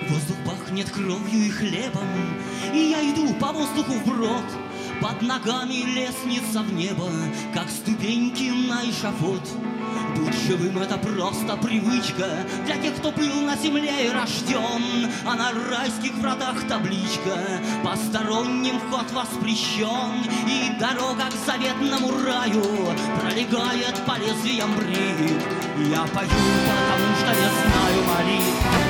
Воздух пахнет кровью и хлебом, и я иду по воздуху вброд. Под ногами лестница в небо, как ступеньки на эшафот. Быть живым — это просто привычка для тех, кто был на земле и рожден. А на райских вратах табличка: посторонним вход воспрещен. И дорога к заветному раю пролегает по лезвиям брит. Я пою, потому что не знаю молитв.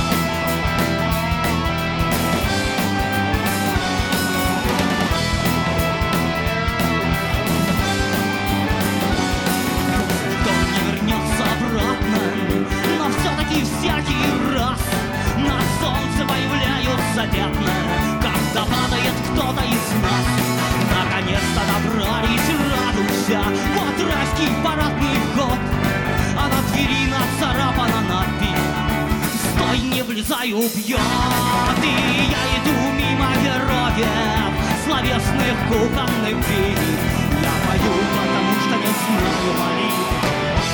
Всякий раз на солнце появляются пятна, когда падает кто-то из нас. Наконец-то добрались, радуйся, вот райский парадный вход, а на двери нацарапана надпись: «Стой, не влезай, убьет». И я иду мимо героев, словесных кухонных бит. Я пою, потому что не знаю молитв.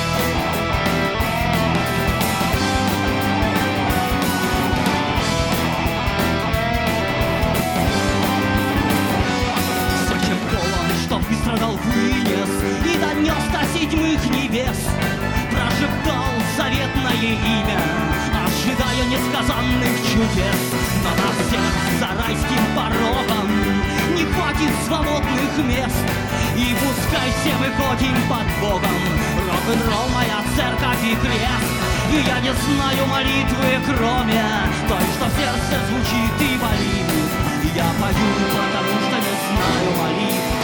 Страдал вынес и донес до седьмых небес, прошептал заветное имя, ожидая несказанных чудес. Но на всех за райским порогом не хватит свободных мест, и пускай все мы ходим под Богом. Рок-н-ролл, моя церковь и крест. И я не знаю молитвы, кроме той, что в сердце звучит и болит. Я пою, потому что не знаю молитв.